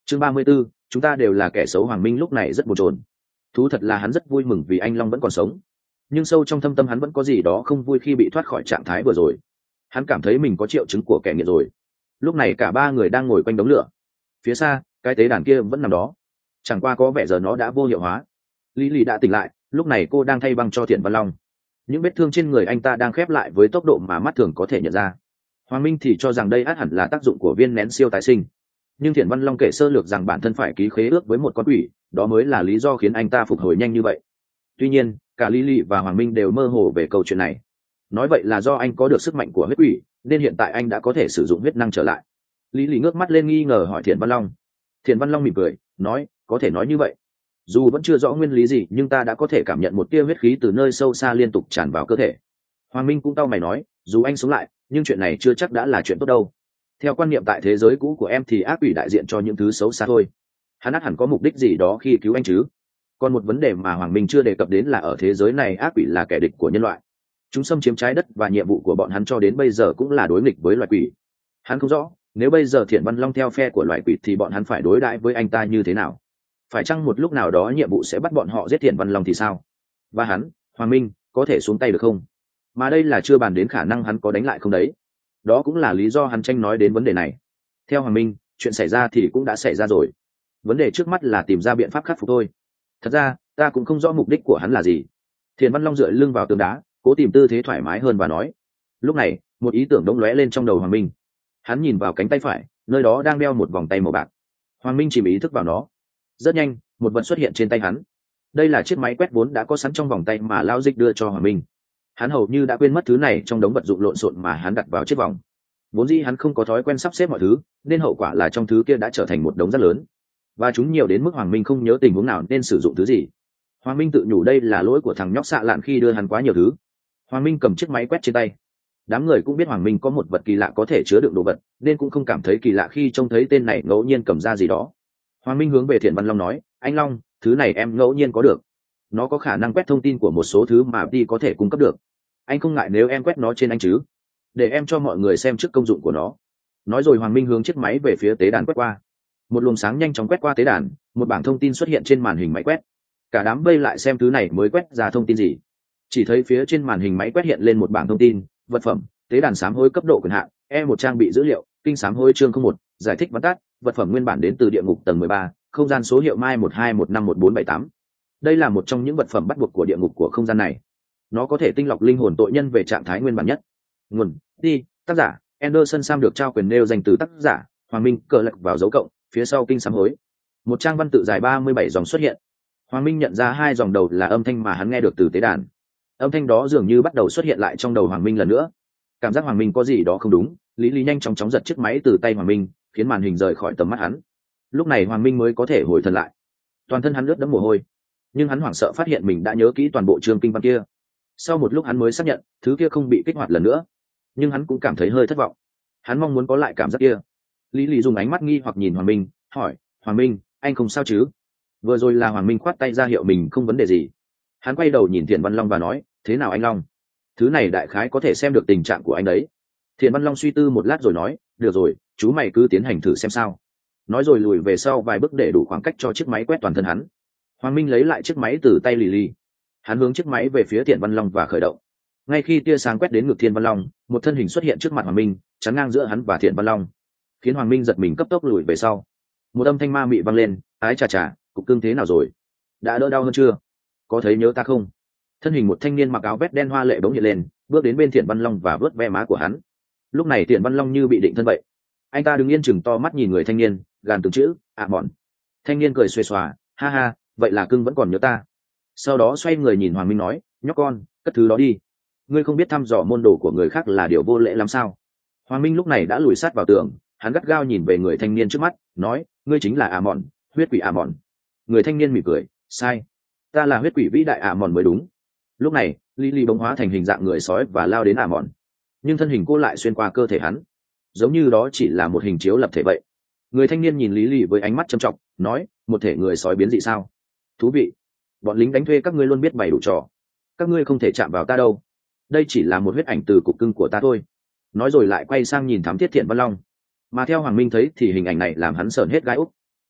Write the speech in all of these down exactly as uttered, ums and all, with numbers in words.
chương ba mươi 34, chúng ta đều là kẻ xấu. Hoàng Minh lúc này rất bồn chồn. Thú thật là hắn rất vui mừng vì anh Long vẫn còn sống, nhưng sâu trong thâm tâm hắn vẫn có gì đó không vui khi bị thoát khỏi trạng thái vừa rồi. Hắn cảm thấy mình có triệu chứng của kẻ nghiện rồi. Lúc này cả ba người đang ngồi quanh đống lửa. Phía xa, cái tế đàn kia vẫn nằm đó, chẳng qua có vẻ giờ nó đã vô hiệu hóa. Lý Lý đã tỉnh lại, lúc này cô đang thay băng cho Thiện Văn Long. Những vết thương trên người anh ta đang khép lại với tốc độ mà mắt thường có thể nhận ra. Hoàng Minh thì cho rằng đây ắt hẳn là tác dụng của viên nén siêu tái sinh, nhưng Thiện Văn Long kể sơ lược rằng bản thân phải ký khế ước với một con quỷ, đó mới là lý do khiến anh ta phục hồi nhanh như vậy. Tuy nhiên, cả Lý Lý và Hoàng Minh đều mơ hồ về câu chuyện này. Nói vậy là do anh có được sức mạnh của huyết quỷ, nên hiện tại anh đã có thể sử dụng huyết năng trở lại. Lý Lý ngước mắt lên nghi ngờ hỏi Thiện Văn Long. Thiện Văn Long mỉm cười, nói, có thể nói như vậy. Dù vẫn chưa rõ nguyên lý gì, nhưng ta đã có thể cảm nhận một tia huyết khí từ nơi sâu xa liên tục tràn vào cơ thể. Hoàng Minh cũng cau mày nói, dù anh sống lại, nhưng chuyện này chưa chắc đã là chuyện tốt đâu. Theo quan niệm tại thế giới cũ của em thì ác quỷ đại diện cho những thứ xấu xa thôi. Hắn ắt hẳn có mục đích gì đó khi cứu anh chứ. Còn một vấn đề mà Hoàng Minh chưa đề cập đến là ở thế giới này ác quỷ là kẻ địch của nhân loại. Chúng xâm chiếm trái đất và nhiệm vụ của bọn hắn cho đến bây giờ cũng là đối nghịch với loài quỷ. Hắn không rõ, nếu bây giờ Thiện Văn Long theo phe của loài quỷ thì bọn hắn phải đối đãi với anh ta như thế nào. Phải chăng một lúc nào đó nhiệm vụ sẽ bắt bọn họ giết Thiện Văn Long thì sao? Và hắn, Hoàng Minh, có thể xuống tay được không? Mà đây là chưa bàn đến khả năng hắn có đánh lại không đấy. Đó cũng là lý do hắn tranh nói đến vấn đề này. Theo Hoàng Minh, chuyện xảy ra thì cũng đã xảy ra rồi. Vấn đề trước mắt là tìm ra biện pháp khắc phục thôi. Thật ra, ta cũng không rõ mục đích của hắn là gì. Thiện Văn Long dựa lưng vào tường đá, cố tìm tư thế thoải mái hơn và nói. Lúc này, một ý tưởng đống lóe lên trong đầu Hoàng Minh. Hắn nhìn vào cánh tay phải, nơi đó đang đeo một vòng tay màu bạc. Hoàng Minh chìm ý thức vào nó. Rất nhanh, một vật xuất hiện trên tay hắn. Đây là chiếc máy quét vốn đã có sẵn trong vòng tay mà Lao Dịch đưa cho Hoàng Minh. Hắn hầu như đã quên mất thứ này trong đống vật dụng lộn xộn mà hắn đặt vào chiếc vòng. Vốn dĩ hắn không có thói quen sắp xếp mọi thứ, nên hậu quả là trong thứ kia đã trở thành một đống rất lớn, và chúng nhiều đến mức Hoàng Minh không nhớ tình huống nào nên sử dụng thứ gì. Hoàng Minh tự nhủ đây là lỗi của thằng nhóc xạ lạn khi đưa hắn quá nhiều thứ. Hoàng Minh cầm chiếc máy quét trên tay. Đám người cũng biết Hoàng Minh có một vật kỳ lạ có thể chứa đựng đồ vật, nên cũng không cảm thấy kỳ lạ khi trông thấy tên này ngẫu nhiên cầm ra gì đó. Hoàng Minh hướng về Thiện Văn Long nói, anh Long, thứ này em ngẫu nhiên có được. Nó có khả năng quét thông tin của một số thứ mà đi có thể cung cấp được. Anh không ngại nếu em quét nó trên anh chứ? Để em cho mọi người xem trước công dụng của nó. Nói rồi Hoàng Minh hướng chiếc máy về phía tế đàn quét qua. Một luồng sáng nhanh chóng quét qua tế đàn, một bảng thông tin xuất hiện trên màn hình máy quét. Cả đám vây lại xem thứ này mới quét ra thông tin gì. Chỉ thấy phía trên màn hình máy quét hiện lên một bảng thông tin, vật phẩm, tế đàn sám hối cấp độ quyền hạn, E một trang bị dữ liệu, kinh sám hối chương không một, giải thích văn tắt, vật phẩm nguyên bản đến từ địa ngục tầng mười ba, không gian số hiệu mai một hai một năm một bốn bảy tám. Đây là một trong những vật phẩm bắt buộc của địa ngục của không gian này. Nó có thể tinh lọc linh hồn tội nhân về trạng thái nguyên bản nhất. Nguồn: đi, tác giả Anderson Sam, được trao quyền nêu danh từ tác giả Hoàng Minh, cờ lật vào dấu cộng phía sau kinh sám hối. Một trang văn tự dài ba mươi bảy dòng xuất hiện. Hoàng Minh nhận ra hai dòng đầu là âm thanh mà hắn nghe được từ tế đàn. Âm thanh đó dường như bắt đầu xuất hiện lại trong đầu Hoàng Minh lần nữa. Cảm giác Hoàng Minh có gì đó không đúng, Lý Lý nhanh chóng chóng giật chiếc máy từ tay Hoàng Minh, khiến màn hình rời khỏi tầm mắt hắn. Lúc này Hoàng Minh mới có thể hồi thần lại. Toàn thân hắn ướt đẫm mồ hôi, nhưng hắn hoảng sợ phát hiện mình đã nhớ kỹ toàn bộ chương kinh văn kia. Sau một lúc hắn mới xác nhận thứ kia không bị kích hoạt lần nữa, nhưng hắn cũng cảm thấy hơi thất vọng. Hắn mong muốn có lại cảm giác kia. Lý Lý dùng ánh mắt nghi hoặc nhìn Hoàng Minh, hỏi, Hoàng Minh, anh không sao chứ? Vừa rồi là Hoàng Minh khoát tay ra hiệu mình không vấn đề gì. Hắn quay đầu nhìn Thiện Văn Long và nói, thế nào anh Long? Thứ này đại khái có thể xem được tình trạng của anh đấy. Thiện Văn Long suy tư một lát rồi nói, được rồi, chú mày cứ tiến hành thử xem sao. Nói rồi lùi về sau vài bước để đủ khoảng cách cho chiếc máy quét toàn thân hắn. Hoàng Minh lấy lại chiếc máy từ tay Lý Lý. Hắn hướng chiếc máy về phía Thiện Văn Long và khởi động. Ngay khi tia sáng quét đến ngực Thiện Văn Long, một thân hình xuất hiện trước mặt Hoàng Minh, chắn ngang giữa hắn và Thiện Văn Long, khiến Hoàng Minh giật mình cấp tốc lùi về sau. Một âm thanh ma mị vang lên, ái chà chà, cục cưng thế nào rồi? Đã đỡ đau hơn chưa? Có thấy nhớ ta không? Thân hình một thanh niên mặc áo vest đen hoa lệ bỗng hiện lên, bước đến bên Thiện Văn Long và vớt ve má của hắn. Lúc này Thiện Văn Long như bị định thân vậy. Anh ta đứng yên chừng to mắt nhìn người thanh niên, gàn từng chữ, ạ à mọn. Thanh niên cười xuề xòa, ha ha, vậy là cưng vẫn còn nhớ ta. Sau đó xoay người nhìn Hoàng Minh nói, nhóc con, cất thứ đó đi. Ngươi không biết thăm dò môn đồ của người khác là điều vô lễ lắm sao? Hoàng Minh lúc này đã lùi sát vào tường, hắn gắt gao nhìn về người thanh niên trước mắt, nói, ngươi chính là ạ à mọn, huyết quỷ ạ à mọn. Người thanh niên mỉm cười, sai, ta là huyết quỷ vĩ đại ạ à mọn mới đúng. Lúc này, Lily bỗng hóa thành hình dạng người sói và lao đến ạ à mọn, nhưng thân hình cô lại xuyên qua cơ thể hắn, giống như đó chỉ là một hình chiếu lập thể vậy. Người thanh niên nhìn Lily với ánh mắt trầm trọng, nói, một thể người sói biến dị sao? Thú vị. Bọn lính đánh thuê các ngươi luôn biết bày đủ trò. Các ngươi không thể chạm vào ta đâu. Đây chỉ là một huyết ảnh từ cục cưng của ta thôi. Nói rồi lại quay sang nhìn thám thiết Thiện Văn Long. Mà theo Hoàng Minh thấy thì hình ảnh này làm hắn sởn hết gai úc.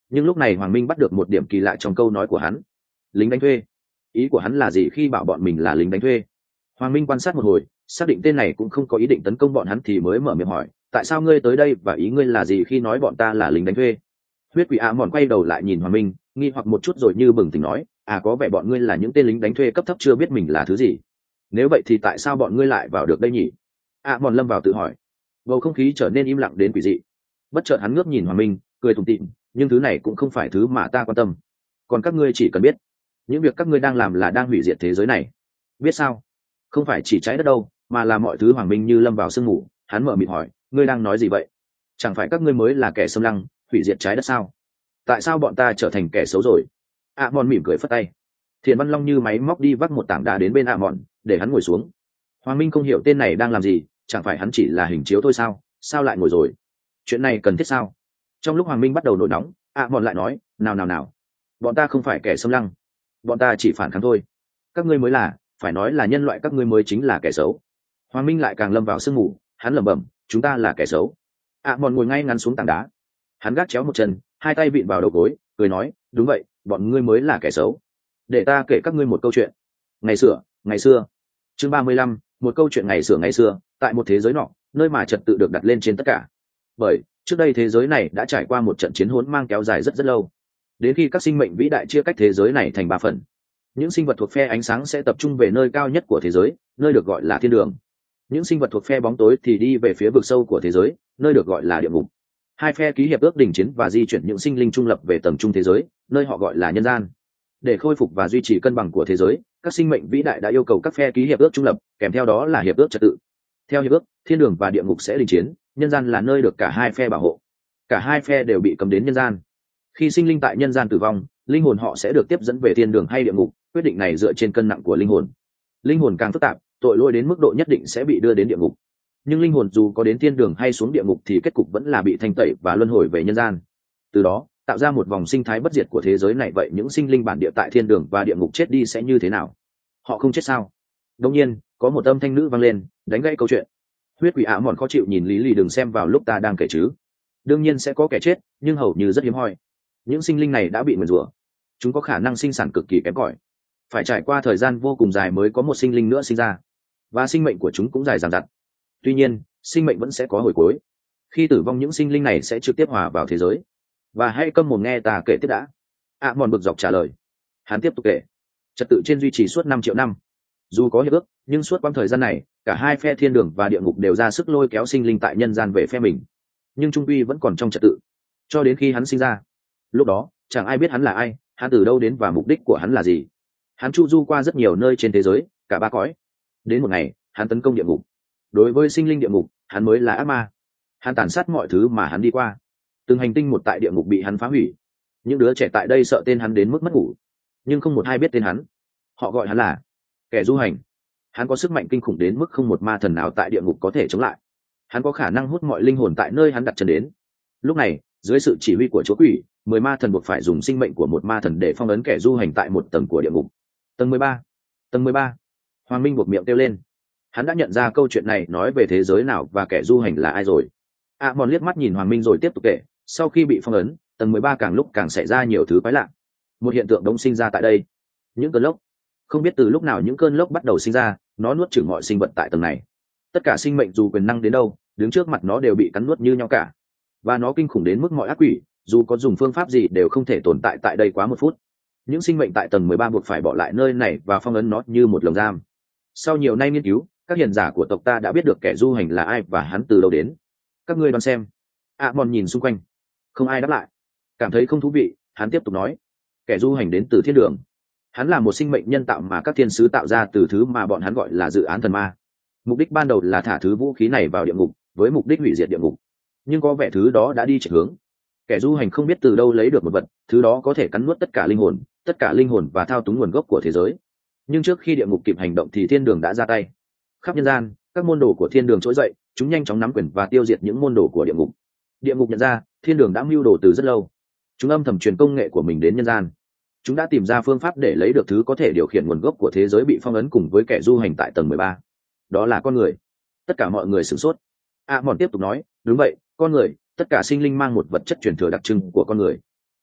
Nhưng lúc này Hoàng Minh bắt được một điểm kỳ lạ trong câu nói của hắn. Lính đánh thuê. Ý của hắn là gì khi bảo bọn mình là lính đánh thuê? Hoàng Minh quan sát một hồi, xác định tên này cũng không có ý định tấn công bọn hắn thì mới mở miệng hỏi, tại sao ngươi tới đây và ý ngươi là gì khi nói bọn ta là lính đánh thuê? Huyết quỷ ạ mòn quay đầu lại nhìn Hoàng Minh, nghi hoặc một chút rồi như bừng tỉnh nói, à có vẻ bọn ngươi là những tên lính đánh thuê cấp thấp chưa biết mình là thứ gì. Nếu vậy thì tại sao bọn ngươi lại vào được đây nhỉ? ạ mòn lâm vào tự hỏi. Bầu không khí trở nên im lặng đến quỷ dị. Bất chợt hắn ngước nhìn Hoàng Minh, cười tủm tỉm, nhưng thứ này cũng không phải thứ mà ta quan tâm. Còn các ngươi chỉ cần biết, những việc các ngươi đang làm là đang hủy diệt thế giới này. Biết sao? Không phải chỉ trái đất đâu, mà là mọi thứ. Hoàng Minh như lâm vào sương mù, hắn mở miệng hỏi, ngươi đang nói gì vậy? Chẳng phải các ngươi mới là kẻ xâm lăng, hủy diệt trái đất sao? Tại sao bọn ta trở thành kẻ xấu rồi? ạ mòn mỉm cười phất tay. Thiền Văn Long như máy móc đi vác một tảng đá đến bên ạ mòn, để hắn ngồi xuống. Hoàng Minh không hiểu tên này đang làm gì, chẳng phải hắn chỉ là hình chiếu thôi sao? Sao lại ngồi rồi? Chuyện này cần thiết sao? Trong lúc Hoàng Minh bắt đầu nổi nóng, ạ mòn lại nói, nào nào nào, bọn ta không phải kẻ xâm lăng, bọn ta chỉ phản kháng thôi. Các ngươi mới là, phải nói là nhân loại, các ngươi mới chính là kẻ xấu. Hoàng Minh lại càng lâm vào sương mù, hắn lẩm bẩm, chúng ta là kẻ xấu. ạ mòn ngồi ngay ngắn xuống tảng đá, hắn gác chéo một chân, hai tay vịn vào đầu gối, cười nói, đúng vậy, bọn ngươi mới là kẻ xấu. Để ta kể các ngươi một câu chuyện. Ngày xưa, ngày xưa. Chương ba mươi lăm, một câu chuyện ngày xưa ngày xưa, tại một thế giới nọ, nơi mà trật tự được đặt lên trên tất cả. Bởi trước đây thế giới này đã trải qua một trận chiến hỗn mang kéo dài rất rất lâu, đến khi các sinh mệnh vĩ đại chia cách thế giới này thành ba phần. Những sinh vật thuộc phe ánh sáng sẽ tập trung về nơi cao nhất của thế giới, nơi được gọi là thiên đường. Những sinh vật thuộc phe bóng tối thì đi về phía vực sâu của thế giới, nơi được gọi là địa ngục. Hai phe ký hiệp ước đình chiến và di chuyển những sinh linh trung lập về tầng trung thế giới, nơi họ gọi là nhân gian. Để khôi phục và duy trì cân bằng của thế giới, các sinh mệnh vĩ đại đã yêu cầu các phe ký hiệp ước trung lập, kèm theo đó là hiệp ước trật tự. Theo hiệp ước, thiên đường và địa ngục sẽ đình chiến, nhân gian là nơi được cả hai phe bảo hộ. Cả hai phe đều bị cấm đến nhân gian. Khi sinh linh tại nhân gian tử vong, linh hồn họ sẽ được tiếp dẫn về thiên đường hay địa ngục, quyết định này dựa trên cân nặng của linh hồn. Linh hồn càng phức tạp, tội lỗi đến mức độ nhất định sẽ bị đưa đến địa ngục. Nhưng linh hồn dù có đến thiên đường hay xuống địa ngục thì kết cục vẫn là bị thanh tẩy và luân hồi về nhân gian. Từ đó tạo ra một vòng sinh thái bất diệt của thế giới này. Vậy những sinh linh bản địa tại thiên đường và địa ngục chết đi sẽ như thế nào? Họ không chết sao? Đột nhiên có một âm thanh nữ vang lên, đánh gãy câu chuyện. Huyết quỷ ạ mòn khó chịu nhìn Lý Lì, đừng xem vào lúc ta đang kể chứ. Đương nhiên sẽ có kẻ chết, nhưng hầu như rất hiếm hoi. Những sinh linh này đã bị nguyền rủa, chúng có khả năng sinh sản cực kỳ kém cỏi, phải trải qua thời gian vô cùng dài mới có một sinh linh nữa sinh ra, và sinh mệnh của chúng cũng dài dằng dặc. Tuy nhiên sinh mệnh vẫn sẽ có hồi cuối. Khi tử vong, những sinh linh này sẽ trực tiếp hòa vào thế giới. Và hãy câm mồm nghe ta kể tiếp đã. ạ mòn bực dọc trả lời. Hắn tiếp tục kể. Trật tự trên duy trì suốt năm triệu năm. Dù có hiệp ước, nhưng suốt quãng thời gian này, cả hai phe thiên đường và địa ngục đều ra sức lôi kéo sinh linh tại nhân gian về phe mình. Nhưng trung quy vẫn còn trong trật tự. Cho đến khi hắn sinh ra. Lúc đó chẳng ai biết hắn là ai, hắn từ đâu đến và mục đích của hắn là gì. Hắn chu du qua rất nhiều nơi trên thế giới, cả ba cõi. Đến một ngày hắn tấn công địa ngục. Đối với sinh linh địa ngục, hắn mới là ác ma. Hắn tàn sát mọi thứ mà hắn đi qua. Từng hành tinh một tại địa ngục bị hắn phá hủy. Những đứa trẻ tại đây sợ tên hắn đến mức mất ngủ, nhưng không một ai biết tên hắn. Họ gọi hắn là kẻ du hành. Hắn có sức mạnh kinh khủng đến mức không một ma thần nào tại địa ngục có thể chống lại. Hắn có khả năng hút mọi linh hồn tại nơi hắn đặt chân đến. Lúc này dưới sự chỉ huy của chúa quỷ, mười ma thần buộc phải dùng sinh mệnh của một ma thần để phong ấn kẻ du hành tại một tầng của địa ngục. Tầng mười ba. Tầng mười ba. Hoàng Minh buộc miệng kêu lên. Hắn đã nhận ra câu chuyện này nói về thế giới nào và kẻ du hành là ai rồi. ạ mòn liếc mắt nhìn Hoàng Minh rồi tiếp tục kể. Sau khi bị phong ấn, tầng mười ba càng lúc càng xảy ra nhiều thứ quái lạ. Một hiện tượng đông sinh ra tại đây. Những cơn lốc. Không biết từ lúc nào những cơn lốc bắt đầu sinh ra, nó nuốt chửng mọi sinh vật tại tầng này. Tất cả sinh mệnh dù quyền năng đến đâu, đứng trước mặt nó đều bị cắn nuốt như nhau cả. Và nó kinh khủng đến mức mọi ác quỷ, dù có dùng phương pháp gì đều không thể tồn tại tại đây quá một phút. Những sinh mệnh tại tầng mười ba buộc phải bỏ lại nơi này và phong ấn nó như một lồng giam. Sau nhiều năm nghiên cứu, các hiền giả của tộc ta đã biết được kẻ du hành là ai và hắn từ đâu đến. Các ngươi đoán xem. ạ mòn nhìn xung quanh, không ai đáp lại. Cảm thấy không thú vị, hắn tiếp tục nói. Kẻ du hành đến từ thiên đường. Hắn là một sinh mệnh nhân tạo mà các thiên sứ tạo ra từ thứ mà bọn hắn gọi là dự án thần ma. Mục đích ban đầu là thả thứ vũ khí này vào địa ngục, với mục đích hủy diệt địa ngục. Nhưng có vẻ thứ đó đã đi chệch hướng. Kẻ du hành không biết từ đâu lấy được một vật, thứ đó có thể cắn nuốt tất cả linh hồn, tất cả linh hồn và thao túng nguồn gốc của thế giới. Nhưng trước khi địa ngục kịp hành động thì thiên đường đã ra tay. Khắp nhân gian, các môn đồ của thiên đường trỗi dậy, chúng nhanh chóng nắm quyền và tiêu diệt những môn đồ của địa ngục. Địa ngục nhận ra thiên đường đã mưu đồ từ rất lâu. Chúng âm thầm truyền công nghệ của mình đến nhân gian. Chúng đã tìm ra phương pháp để lấy được thứ có thể điều khiển nguồn gốc của thế giới bị phong ấn cùng với kẻ du hành tại tầng mười ba. Đó là con người. Tất cả mọi người sửng sốt. ạ mòn tiếp tục nói, đúng vậy, con người, tất cả sinh linh mang một vật chất truyền thừa đặc trưng của con người.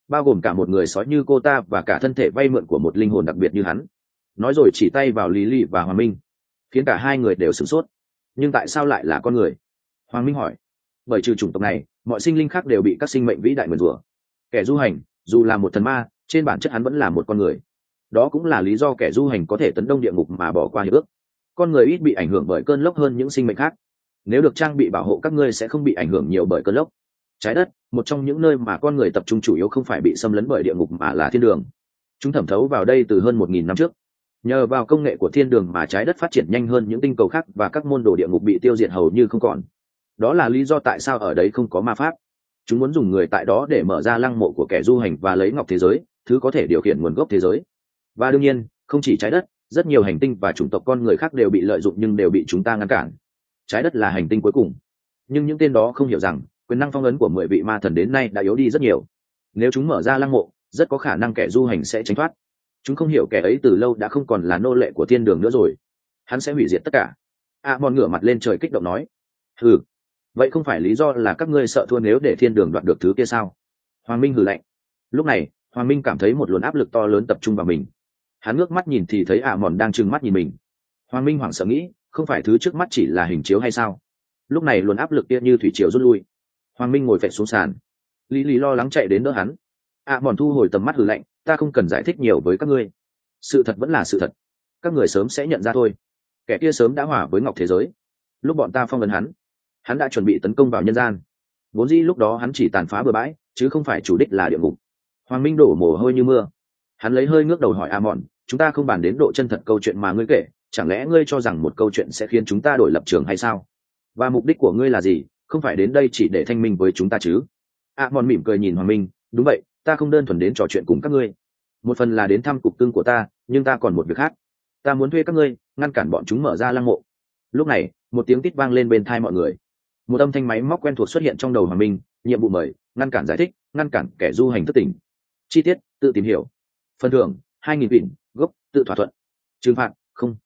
bao gồm cả một người sói như cô ta và cả thân thể vay mượn của một linh hồn đặc biệt như hắn. Nói rồi chỉ tay vào Lý Lì và Hoàng Minh, khiến cả hai người đều sửng sốt. Nhưng tại sao lại là con người? Hoàng Minh hỏi. Bởi trừ chủng tộc này, mọi sinh linh khác đều bị các sinh mệnh vĩ đại nguyền rủa. Kẻ du hành dù là một thần ma, trên bản chất hắn vẫn là một con người. Đó cũng là lý do kẻ du hành có thể tấn đông địa ngục mà bỏ qua hiệp ước. Con người ít bị ảnh hưởng bởi cơn lốc hơn những sinh mệnh khác. Nếu được trang bị bảo hộ, các ngươi sẽ không bị ảnh hưởng nhiều bởi cơn lốc. Trái đất, một trong những nơi mà con người tập trung chủ yếu, không phải bị xâm lấn bởi địa ngục mà là thiên đường. Chúng thẩm thấu vào đây từ hơn một nghìn năm trước. Nhờ vào công nghệ của thiên đường mà trái đất phát triển nhanh hơn những tinh cầu khác, và các môn đồ địa ngục bị tiêu diệt hầu như không còn. Đó là lý do tại sao ở đấy không có ma pháp. Chúng muốn dùng người tại đó để mở ra lăng mộ của kẻ du hành và lấy ngọc thế giới, thứ có thể điều khiển nguồn gốc thế giới. Và đương nhiên, không chỉ trái đất, rất nhiều hành tinh và chủng tộc con người khác đều bị lợi dụng nhưng đều bị chúng ta ngăn cản. Trái đất là hành tinh cuối cùng, nhưng những tên đó không hiểu rằng quyền năng phong ấn của mười vị ma thần đến nay đã yếu đi rất nhiều. Nếu chúng mở ra lăng mộ, rất có khả năng kẻ du hành sẽ tránh thoát. Chúng không hiểu kẻ ấy từ lâu đã không còn là nô lệ của thiên đường nữa rồi. Hắn sẽ hủy diệt tất cả. A Mòn ngửa mặt lên trời kích động nói. Hừ, vậy không phải lý do là các ngươi sợ thua nếu để thiên đường đoạt được thứ kia sao? Hoàng Minh hừ lạnh. Lúc này Hoàng Minh cảm thấy một luồng áp lực to lớn tập trung vào mình. Hắn ngước mắt nhìn thì thấy A Mòn đang trừng mắt nhìn mình. Hoàng Minh hoảng sợ nghĩ, không phải thứ trước mắt chỉ là hình chiếu hay sao? Lúc này luồng áp lực kia như thủy triều rút lui. Hoàng Minh ngồi phệ xuống sàn. Lý Lý lo lắng chạy đến đỡ hắn. A Mòn thu hồi tầm mắt hừ lạnh, ta không cần giải thích nhiều với các ngươi. Sự thật vẫn là sự thật, các người sớm sẽ nhận ra thôi. Kẻ kia sớm đã hòa với ngọc thế giới. Lúc bọn ta phong ấn hắn, hắn đã chuẩn bị tấn công vào nhân gian. Vốn dĩ lúc đó hắn chỉ tàn phá bừa bãi, chứ không phải chủ đích là địa ngục. Hoàng Minh đổ mồ hôi như mưa. Hắn lấy hơi ngước đầu hỏi A Mòn, chúng ta không bàn đến độ chân thật câu chuyện mà ngươi kể, chẳng lẽ ngươi cho rằng một câu chuyện sẽ khiến chúng ta đổi lập trường hay sao? Và mục đích của ngươi là gì? Không phải đến đây chỉ để thanh minh với chúng ta chứ? A Mòn mỉm cười nhìn Hoàng Minh, đúng vậy, ta không đơn thuần đến trò chuyện cùng các ngươi. Một phần là đến thăm cục cưng của ta, nhưng ta còn một việc khác. Ta muốn thuê các ngươi ngăn cản bọn chúng mở ra lăng mộ. Lúc này một tiếng tít vang lên bên tai mọi người. Một âm thanh máy móc quen thuộc xuất hiện trong đầu Hoàng Minh, nhiệm vụ mời, ngăn cản giải thích, ngăn cản kẻ du hành thất tình. Chi tiết tự tìm hiểu. Phần thưởng hai nghìn vịn gốc, tự thỏa thuận. Trừng phạt không.